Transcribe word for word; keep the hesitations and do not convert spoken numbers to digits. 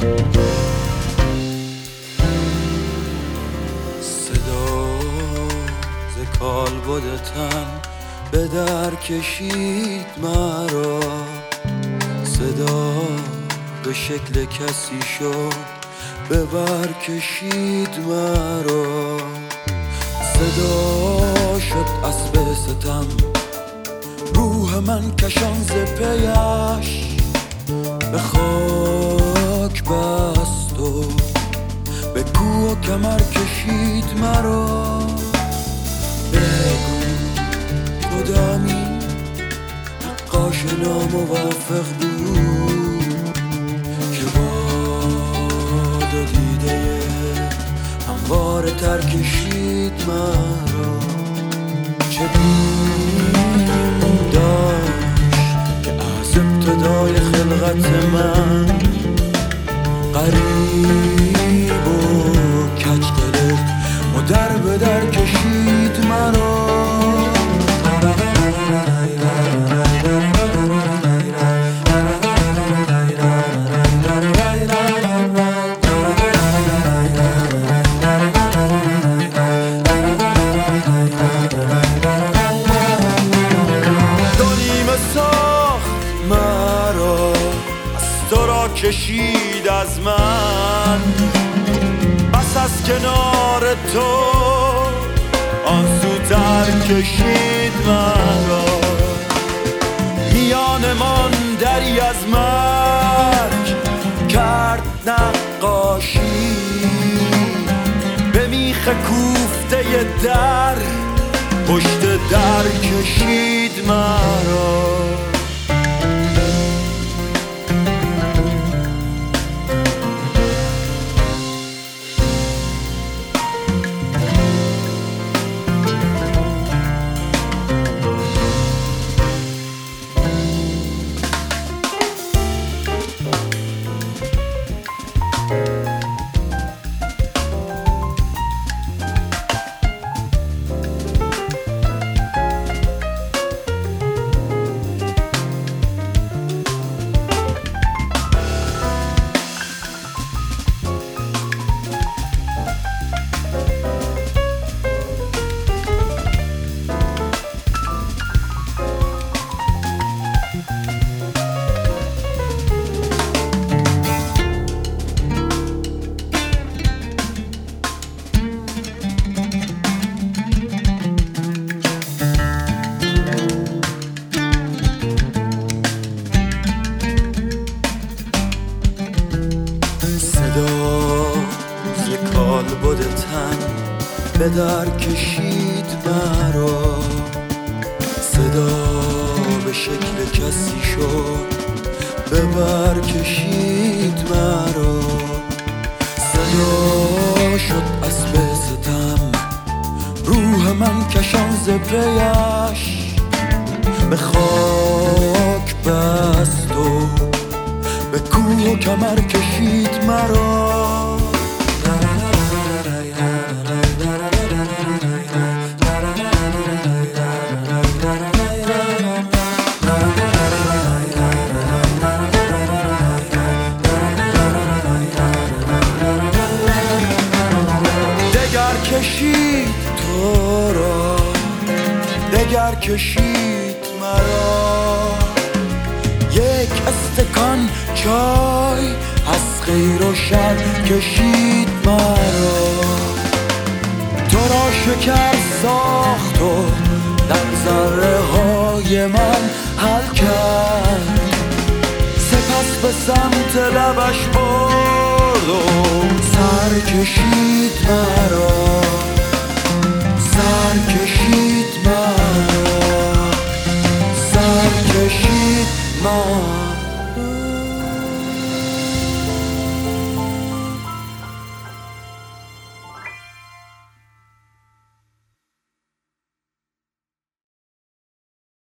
صدا ز کالبد تن به در کشید مرا، صدا به شکل کسی شد به بر کشید مرا، صدا شد اسب ستم روح من کشان ز پیش به خاک بست و به کوه و کمر کشید مرا. بگو کدامی نقاش ناموافق بود که باد و دیده هموار تر کشید مرا. چه بیم داشت که از ابتدای خلقت من غریب و کج قلق و در به در کشید مرا. کشید از من بس از کنار تو آن سوتر کشید مرا. میان من دری از مرگ کرد نقاشی به میخ کوفته در پشت در کشید مرا. کالبد تن به در کشید مرا، صدا به شکل کسی شد به بر کشید مرا. صدا شد اسب ستم روح من کشان ز پیش به خاک بست و به کوه و کمر کشید مرا. کشید تو را دگر کشید مرا. یک استکان چای از خیر و شر کشید مرا. تو را شکر ساخت و در ذره های من حل کرد، سپس به سمت لبش برد و سر کشید مرا. سر کشید مرا، سر کشید مرا.